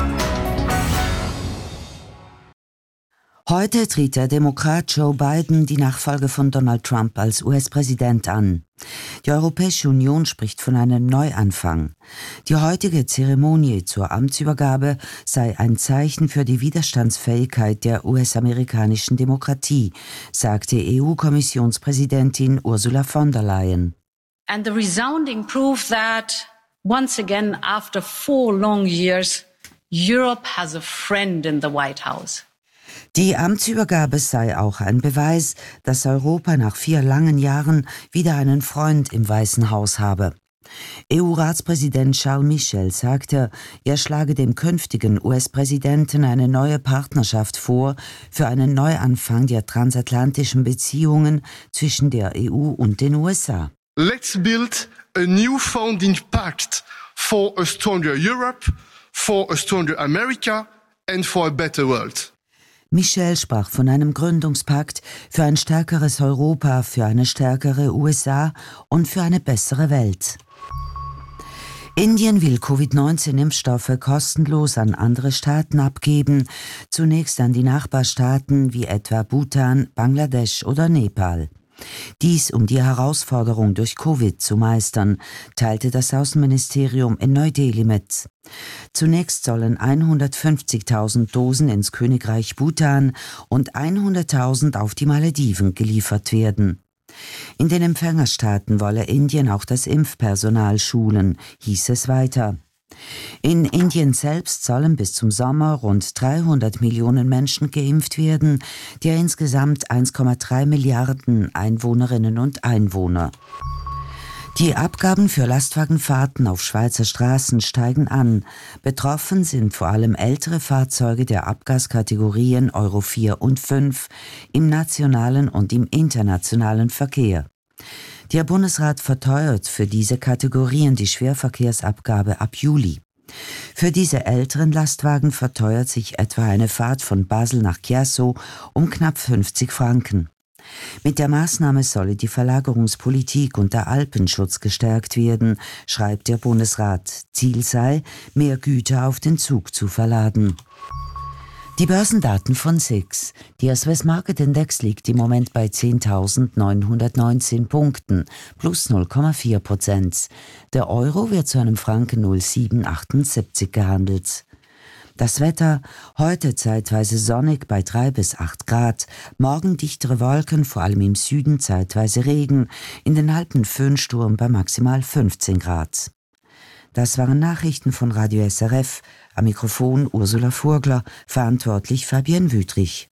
Heute tritt der Demokrat Joe Biden die Nachfolge von Donald Trump als US-Präsident an. Die Europäische Union spricht von einem Neuanfang. Die heutige Zeremonie zur Amtsübergabe sei ein Zeichen für die Widerstandsfähigkeit der US-amerikanischen Demokratie, sagte EU-Kommissionspräsidentin Ursula von der Leyen. And the resounding proof that once again, after 4 long years, Europe has a friend in the White House. Die Amtsübergabe sei auch ein Beweis, dass Europa nach 4 langen Jahren wieder einen Freund im Weißen Haus habe. EU-Ratspräsident Charles Michel sagte, er schlage dem künftigen US-Präsidenten eine neue Partnerschaft vor für einen Neuanfang der transatlantischen Beziehungen zwischen der EU und den USA. Let's build a new founding pact for a stronger Europe, for a stronger America and for a better world. Michel sprach von einem Gründungspakt für ein stärkeres Europa, für eine stärkere USA und für eine bessere Welt. Indien will Covid-19-Impfstoffe kostenlos an andere Staaten abgeben, zunächst an die Nachbarstaaten wie etwa Bhutan, Bangladesch oder Nepal. Dies, um die Herausforderung durch Covid zu meistern, teilte das Außenministerium in Neu-Delhi mit. Zunächst sollen 150.000 Dosen ins Königreich Bhutan und 100.000 auf die Malediven geliefert werden. In den Empfängerstaaten wolle Indien auch das Impfpersonal schulen, hieß es weiter. In Indien selbst sollen bis zum Sommer rund 300 Millionen Menschen geimpft werden, der insgesamt 1,3 Milliarden Einwohnerinnen und Einwohner. Die Abgaben für Lastwagenfahrten auf Schweizer Straßen steigen an. Betroffen sind vor allem ältere Fahrzeuge der Abgaskategorien Euro 4 und 5 im nationalen und im internationalen Verkehr. Der Bundesrat verteuert für diese Kategorien die Schwerverkehrsabgabe ab Juli. Für diese älteren Lastwagen verteuert sich etwa eine Fahrt von Basel nach Chiasso um knapp 50 Franken. Mit der Maßnahme solle die Verlagerungspolitik und der Alpenschutz gestärkt werden, schreibt der Bundesrat. Ziel sei, mehr Güter auf den Zug zu verladen. Die Börsendaten von SIX. Der Swiss Market Index liegt im Moment bei 10.919 Punkten, plus 0,4%. Der Euro wird zu einem Franken 0,778 gehandelt. Das Wetter, heute zeitweise sonnig bei 3 bis 8 Grad, morgen dichtere Wolken, vor allem im Süden zeitweise Regen, in den Alpen Föhnsturm bei maximal 15 Grad. Das waren Nachrichten von Radio SRF. Am Mikrofon Ursula Furgler, verantwortlich Fabienne Wüthrich.